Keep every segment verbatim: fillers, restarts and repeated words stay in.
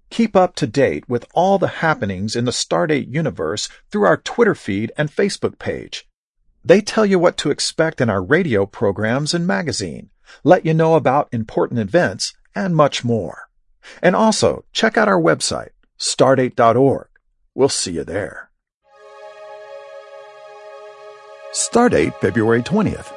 Keep up to date with all the happenings in the Stardate universe through our Twitter feed and Facebook page. They tell you what to expect in our radio programs and magazine, let you know about important events, and much more. And also, check out our website, stardate dot org. We'll see you there. Stardate, February twentieth.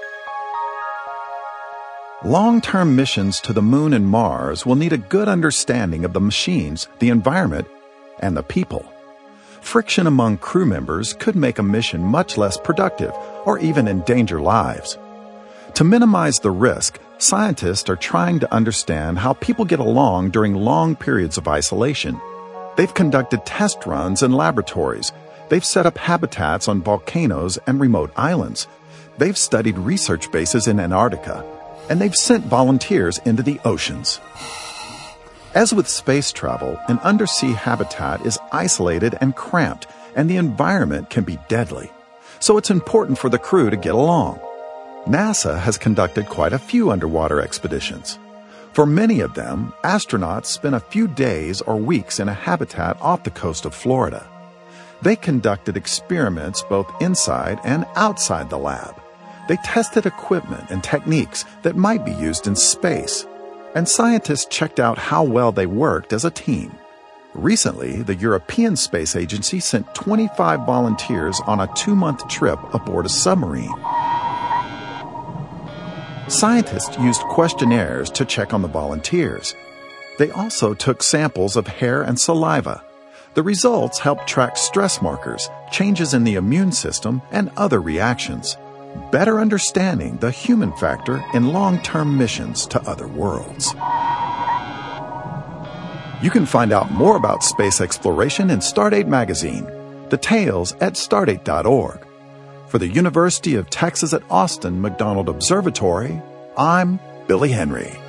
Long-term missions to the Moon and Mars will need a good understanding of the machines, the environment, and the people. Friction among crew members could make a mission much less productive or even endanger lives. To minimize the risk, scientists are trying to understand how people get along during long periods of isolation. They've conducted test runs in laboratories. They've set up habitats on volcanoes and remote islands. They've studied research bases in Antarctica. And they've sent volunteers into the oceans. As with space travel, an undersea habitat is isolated and cramped, and the environment can be deadly. So it's important for the crew to get along. NASA has conducted quite a few underwater expeditions. For many of them, astronauts spent a few days or weeks in a habitat off the coast of Florida. They conducted experiments both inside and outside the lab. They tested equipment and techniques that might be used in space, and scientists checked out how well they worked as a team. Recently, the European Space Agency sent twenty-five volunteers on a two-month trip aboard a submarine. Scientists used questionnaires to check on the volunteers. They also took samples of hair and saliva. The results helped track stress markers, changes in the immune system, and other reactions, better understanding the human factor in long-term missions to other worlds. You can find out more about space exploration in Stardate magazine. Details at stardate dot org. For the University of Texas at Austin McDonald Observatory, I'm Billy Henry.